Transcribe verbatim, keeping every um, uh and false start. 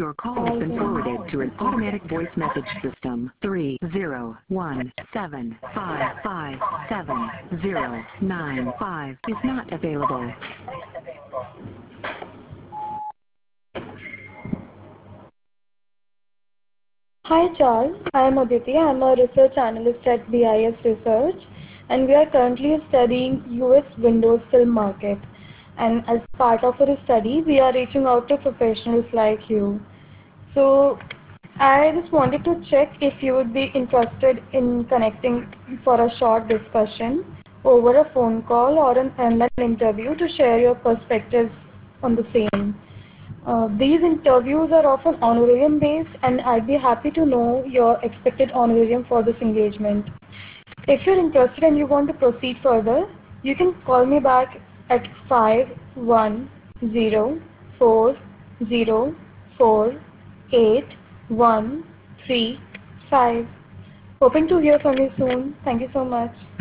Your call has been forwarded to an automatic voice message system. three zero one seven five five seven zero nine five is not available. Hi Charles, I am Aditi. I am a research analyst at B I S Research, and we are currently studying U S Windows film market. And as part of our study, we are reaching out to professionals like you. So I just wanted to check if you would be interested in connecting for a short discussion over a phone call or an online interview to share your perspectives on the same. Uh, these interviews are often honorarium based, and I'd be happy to know your expected honorarium for this engagement. If you're interested and you want to proceed further, you can call me back at five one zero four zero four eight one three five. Hoping to hear from you soon. Thank you so much.